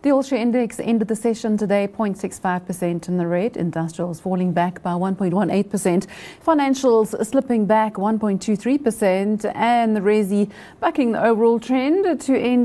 The all-share index ended the session today 0.65% in the red. Industrials falling back by 1.18%. Financials slipping back 1.23%. And the Resi backing the overall trend to end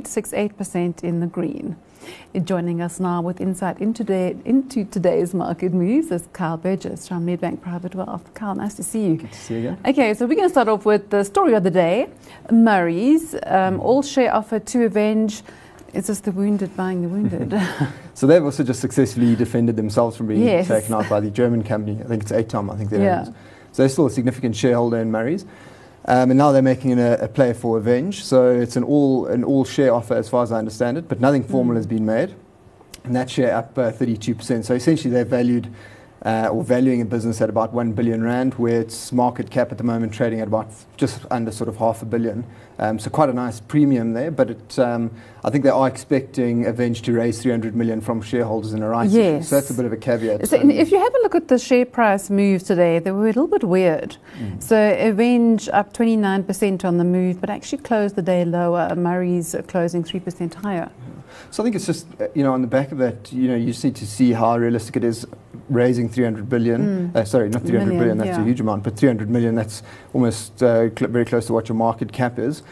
0.68% in the green. Joining us now with insight into today's market moves is Kyle Burgess from Nedbank Private Wealth. Kyle, nice to see you. Good to see you again. Okay, so we're going to start off with the story of the day. Murray's all-share offer to avenge. It's just the wounded buying the wounded. So they've also just successfully defended themselves from being Yes. taken out by the German company. I think it's ATOM, I think their name is. Yeah. So they're still a significant shareholder in Murray's. And now they're making a play for Avenge. So it's an all share offer as far as I understand it, but nothing formal has been made. And that share up 32%. So essentially they're valuing a business at about 1 billion rand, where its market cap at the moment trading at about just under sort of $500 million. So quite a nice premium there, but I think they are expecting Avenge to raise 300 million from shareholders in a rights issue. Yes. So that's a bit of a caveat. So if you have a look at the share price moves today, they were a little bit weird. So Avenge up 29% on the move, but actually closed the day lower. Murray's closing 3% higher. So I think it's just, on the back of that, you just need to see how realistic it is raising 300 billion. Sorry, not 300 billion, that's a huge amount, but 300 million, that's almost very close to what your market cap is.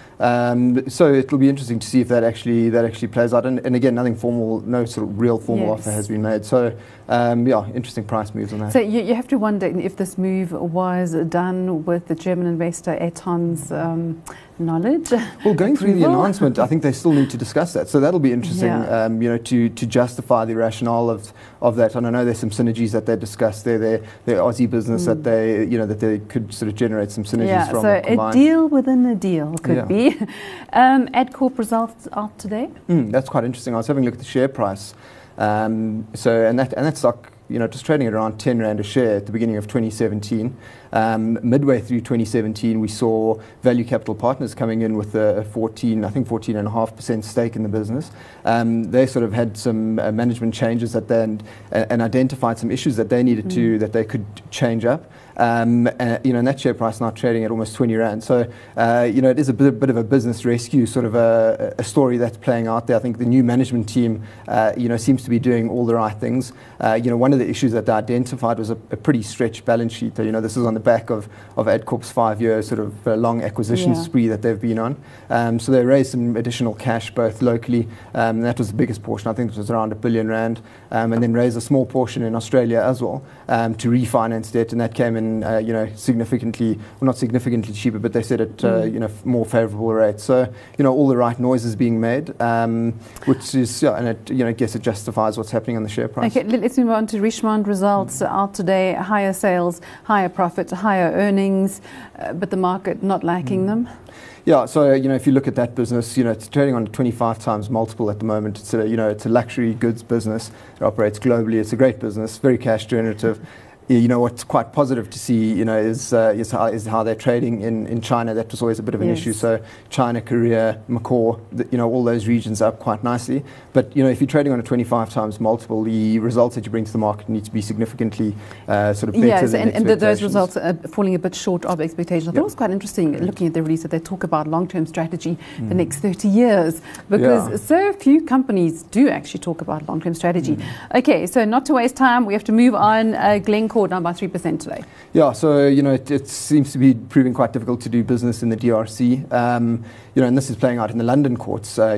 So it'll be interesting to see if that actually plays out. And again, nothing formal, no sort of real formal offer has been made. So interesting price moves on that. So you have to wonder if this move was done with the German investor ATOM's knowledge. Well, going through the announcement, I think they still need to discuss that. So that'll be interesting, to justify the rationale of that. And I know there's some synergies that they discussed there. Their Aussie business that they could sort of generate some synergies from. So a deal within a deal could be. Adcorp results out today. That's quite interesting. I was having a look at the share price. And that stock, just trading at around 10 Rand a share at the beginning of 2017. Midway through 2017, we saw Value Capital Partners coming in with a 14.5% stake in the business. They sort of had some management changes and identified some issues that they needed that they could change up. And that share price now trading at almost 20 Rand. So, it is a bit of a business rescue, sort of a story that's playing out there. I think the new management team, seems to be doing all the right things. One of the issues that they identified was a pretty stretched balance sheet. This is on the back of Adcorp's 5-year sort of long acquisition spree that they've been on. So they raised some additional cash, both locally, that was the biggest portion. I think it was around 1 billion Rand, and then raised a small portion in Australia as well, to refinance debt, and that came in significantly, well, not significantly cheaper, but they said at more favourable rates. So all the right noises being made, which is and I guess it justifies what's happening on the share price. Okay, let's move on to Richemont results out today. Higher sales, higher profits, higher earnings, but the market not liking them. Yeah, so if you look at that business, it's trading on a 25 times multiple at the moment. It's a luxury goods business. It operates globally. It's a great business, very cash generative. What's quite positive to see, is how they're trading in China. That was always a bit of an issue. So China, Korea, Macau, all those regions are up quite nicely. But if you're trading on a 25 times multiple, the results that you bring to the market need to be significantly sort of better than expectations. And those results are falling a bit short of expectations. I thought it was quite interesting looking at the release that they talk about long-term strategy the next 30 years, because so few companies do actually talk about long-term strategy. Okay, so not to waste time, we have to move on. Glencore down by 3% today. Yeah, so it seems to be proving quite difficult to do business in the DRC. And this is playing out in the London courts. So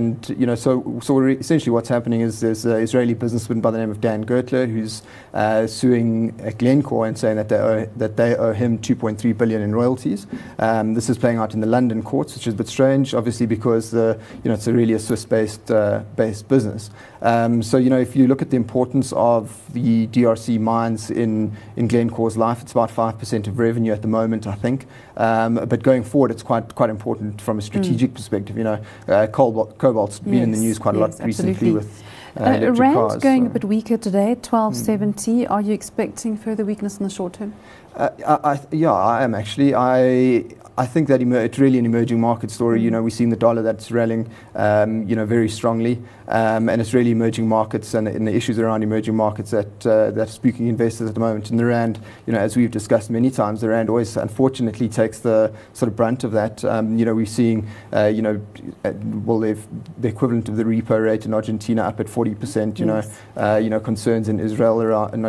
essentially what's happening is there's an Israeli businessman by the name of Dan Gertler who's suing Glencore and saying that they owe him 2.3 billion in royalties. This is playing out in the London courts, which is a bit strange, obviously, because it's really a Swiss-based business. So if you look at the importance of the DRC mines in Glencore's life, it's about 5% of revenue at the moment, I think. But going forward, it's quite important from a strategic perspective. Cobalt's been in the news quite a lot recently with electric cars. Rand going a bit weaker today, 12.70. Are you expecting further weakness in the short term? Yeah, I am actually. I think that it's really an emerging market story. You know, we've seen the dollar that's rallying, very strongly, and it's really emerging markets and the issues around emerging markets that are spooking investors at the moment. And the rand, as we've discussed many times, the rand always unfortunately takes the sort of brunt of that. We're seeing, the equivalent of the repo rate in Argentina up at 40%. Yes. Concerns in Israel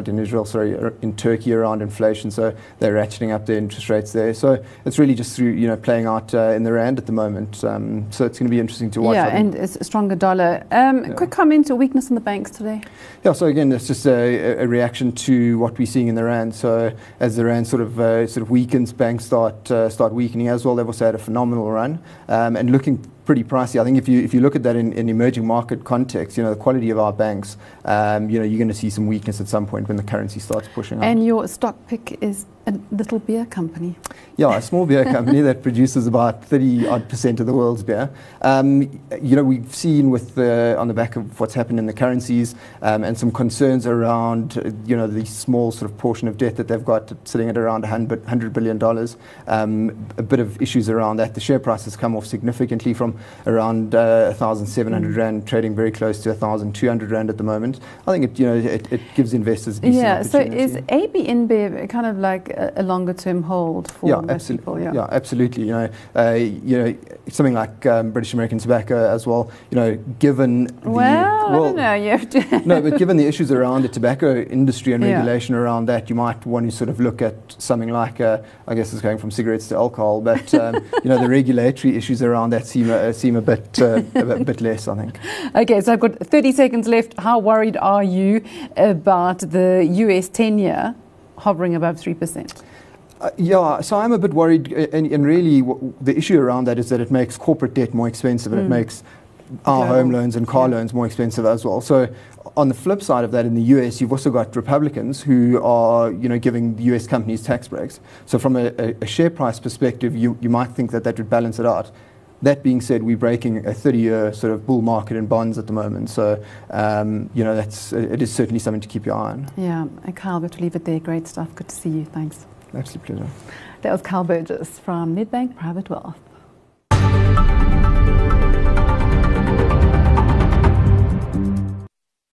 in Turkey around inflation. So they're ratcheting up their interest rates there. So it's really just through playing out in the rand at the moment. So it's going to be interesting to watch. Yeah, and it's a stronger dollar. Quick comment to weakness in the banks today. Yeah, so again, it's just a reaction to what we're seeing in the rand. So as the rand sort of weakens, banks start weakening as well. They've also had a phenomenal run and looking pretty pricey. I think if you look at that in emerging market context, the quality of our banks, you're going to see some weakness at some point when the currency starts pushing up. And your stock pick is a little beer company. Yeah, a small beer company that produces about 30% of the world's beer. We've seen on the back of what's happened in the currencies and some concerns around, the small sort of portion of debt that they've got sitting at around $100 billion. A bit of issues around that. The share price has come off significantly from around 1,700 Rand, trading very close to 1,200 Rand at the moment. I think it gives investors a decent opportunity. So is AB InBev kind of like a longer term hold for most people? Yeah, absolutely. Something like British American Tobacco as well. Given I don't know. You have to no, but given the issues around the tobacco industry and regulation around that, you might want to sort of look at something like, I guess it's going from cigarettes to alcohol, but the regulatory issues around that seem a bit less, I think. Okay, so I've got 30 seconds left. How worried are you about the US 10-year hovering above 3%? So I'm a bit worried, and really the issue around that is that it makes corporate debt more expensive and it makes our home loans and car loans more expensive as well. So on the flip side of that, in the US, you've also got Republicans who are, giving US companies tax breaks. So from a share price perspective, you might think that would balance it out. That being said, we're breaking a 30-year sort of bull market in bonds at the moment. So, it is certainly something to keep your eye on. Yeah, and Kyle, but to leave it there. Great stuff. Good to see you. Thanks. Absolute pleasure. That was Kyle Burgess from Nedbank Private Wealth.